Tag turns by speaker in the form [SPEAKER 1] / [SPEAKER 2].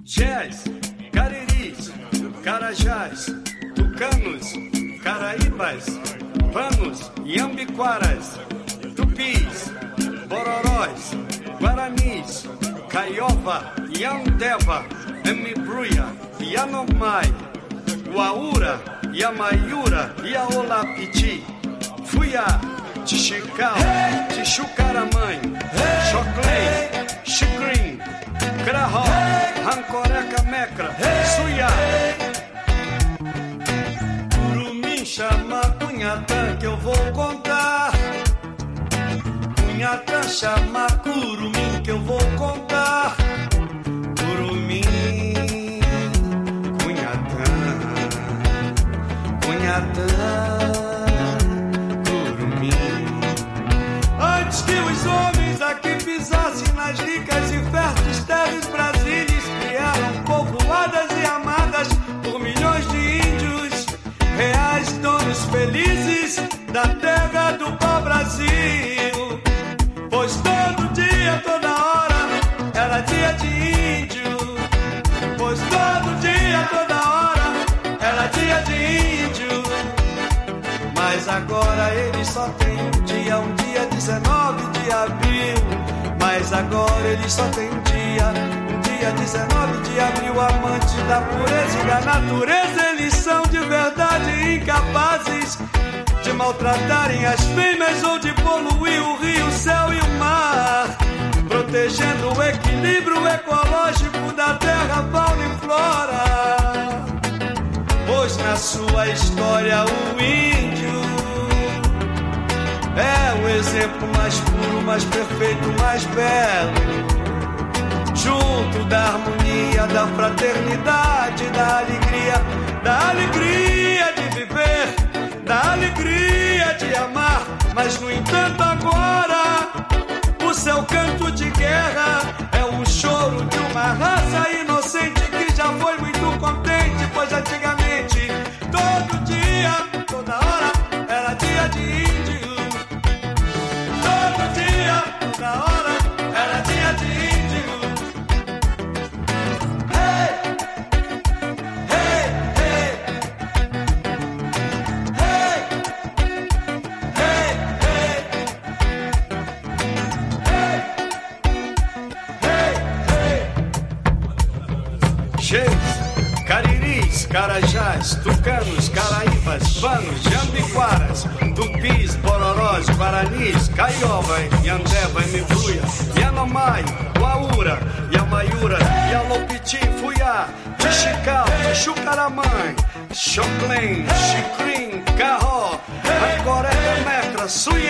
[SPEAKER 1] Jés, Cariris, Carajás, Tucanos, Caraíbas, Panos, Iambiquaras, Tupis, Bororós, Guaranis, Caiova, Yandeva, Emibruia, Yanomai, Uaura, Yamaiura, Yaolapiti, Fuyá, Tixicau, Tixucaramãe, Xoclém, Xicrim, Crahó, Rancoreca Mecra, Suyá. Curumim chama Cunhatã que eu vou contar. Cunhatã chama Curumim que eu vou contar. Curumim, Cunhatã, Curumim. Antes que os homens aqui pisassem nas ricas e férteis terras brasílias, que eram povoadas e amadas por milhões de índios, reais donos felizes da terra do pau-brasil. Pois todo dia, toda hora, era dia de índio. Pois todo dia, toda hora, era dia de índio. Mas agora eles só têm um dia 19 de abril. Mas agora eles só têm um dia 19 de abril. Amante da pureza e da natureza, eles são de verdade incapazes de maltratarem as fêmeas ou de poluir o rio, o céu e o mar, protegendo o equilíbrio ecológico da terra, fauna e flora. Pois na sua história o índio é o exemplo mais puro, mais perfeito, mais belo, junto da harmonia, da fraternidade, da alegria de viver, da alegria de amar. Mas no entanto agora o seu canto de guerra é o choro de uma raça inocente que já foi muito contente, pois antigamente todo dia, toda hora era dia de índio. Todo dia, toda hora era dia de índio. Hey, hey, hey. Hey, hey, hey. Hey, hey, hey. Jés, Cariris, Carajás, Tucanos, Caraíbas, Panos, Jambiquaras, Tupis, Bororós, Guaranis, Caiova, Yandeva, Emibruia, Yanomai, Uaura, Yamaiura, Yalopiti, Fuyá, Tixicau, Tixucaramãe, Xoclém, Xicrim, Carró, Rancoreca Mecra, Suyá.